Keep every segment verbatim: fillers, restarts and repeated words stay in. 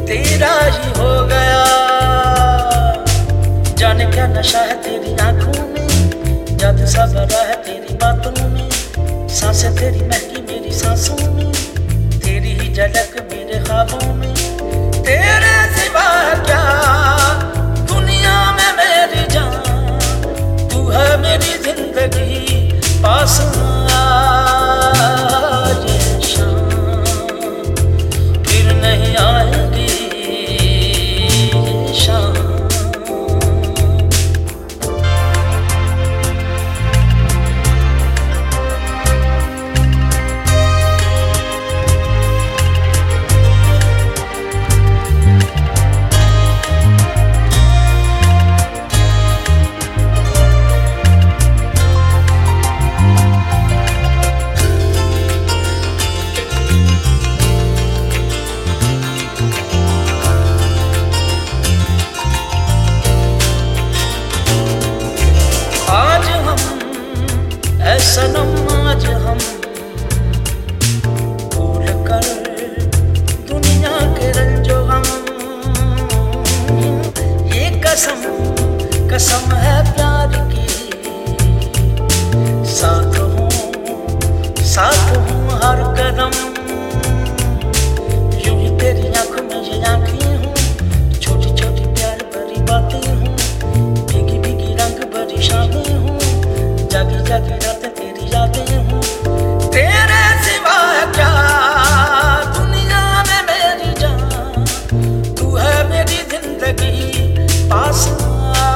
तेरा ही हो गया। जाने क्या नशा है तेरी आंखों में, जादू सा भरा है तेरी बातों में, सांसें तेरी महकी मेरी सांसों में, तेरी ही झलक मेरे ख्वाबों में। तेरे सिवा क्या दुनिया में मेरी जान, तू है मेरी जिंदगी पास आ। ये शाम फिर नहीं आएगी, ये शाम। सनम आज हम भूल कर दुनिया के रंजो हम, ये कसम कसम है प्यार की, साथ हूँ साथ हूँ हर कदम। यूं ही तेरी आंखों में ये आंखें हूँ, छोटी छोटी प्यार भरी बातें हूँ, भीगी भीगी रंग भरी शामें हूँ, जागी जागी रातें तेरी यादें हूँ। तेरे सिवा क्या दुनिया में मेरी जान, तू है मेरी जिंदगी पास आ।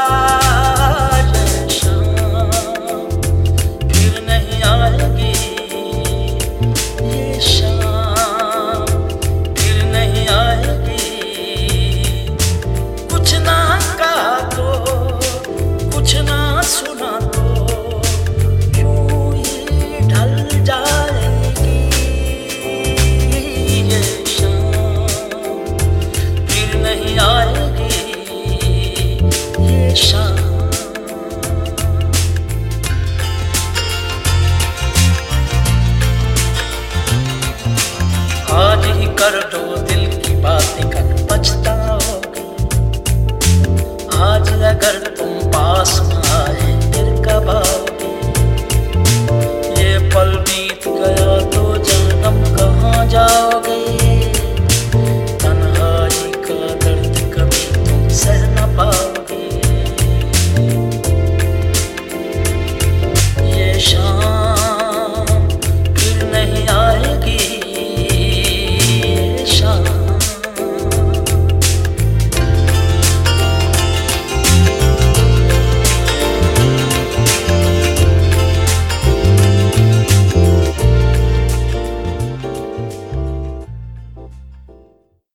ये शाम फिर नहीं आएगी, ये शाम फिर नहीं आएगी। कुछ ना कहा तो कुछ ना सुना तो आज ही कर दो दिल की बातें, कल पछताओगे। आज अगर तुम पास न आए फिर कब आओगे। ये पल बीत गया तो जन्म कहाँ जाओगे। तन्हाई का दर्द कभी तुम सह न पाओगे। ये शाम